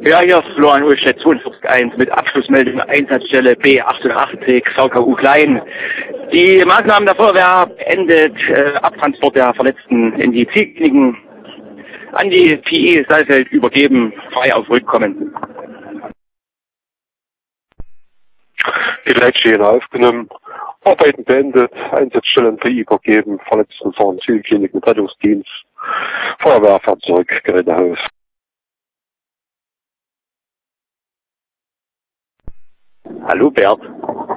Ja, hier ist Florian Ulstedt, 42.1 mit Abschlussmeldung Einsatzstelle B88 VKU Klein. Die Maßnahmen der Feuerwehr beendet, Abtransport der Verletzten in die Zielkliniken an die PI Saalfeld übergeben, frei auf Rückkommen. Die Leitstelle aufgenommen, Arbeiten beendet, Einsatzstellen PI übergeben, Verletzten fahren Zielkliniken, Rettungsdienst, Feuerwehrfahrzeug, Gerätehaus. Hallo Bert.